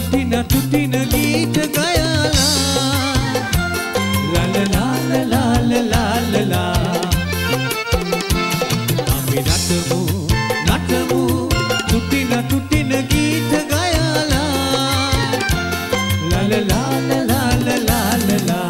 තුටින ගීත ගයලා ලලලාලලාලලාලලා අපි නටමු නටමු තුටින ගීත ගයලා ලලලාලලාලලාලලා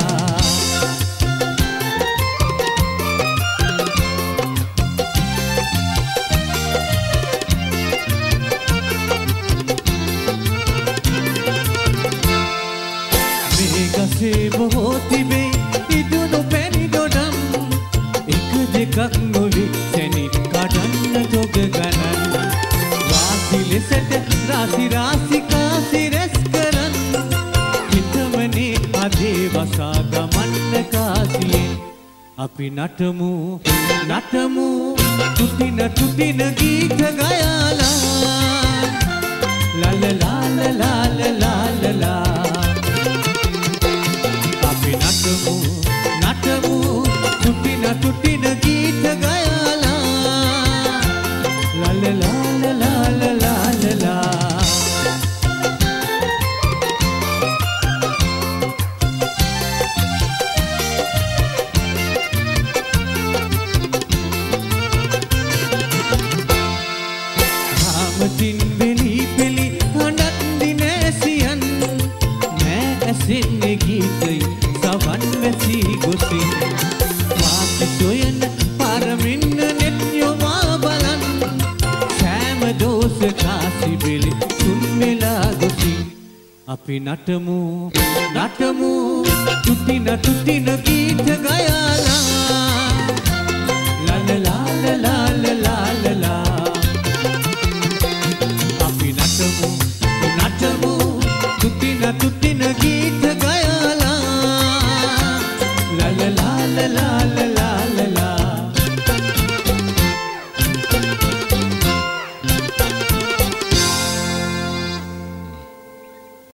ගසේ බොහෝ තිබේ ඉදුණු පැණි ගොඩම් එක දෙකක් නොවි සැනින් කඩන්න තොග ගණන් වාසි ලෙසට රාසි රාසි කාසි රැස් කරන් හිතමනේ අදේ වසා ගමන්න කාසියෙන් අපි නටමු නටමු තුටින ගීත ගයලා ලලලාලලාලලාලලා නටමු නටමු තුටින ගීත ගයලා ලලලාලලාලලාලලා ආමතින් වෙලි පෙලි හඬත් දිනැසියන් මෑ ඇසෙන්නේ ගීතයි සවන් වැසී ගොසින් වාසි සොයන පරමින්න නෙත් යොමා බලන් සෑම දෝස කාසි බෙලි තුන් වෙලා ගොසින් අපි නටමු නටමු තුටින ගීත ගයලා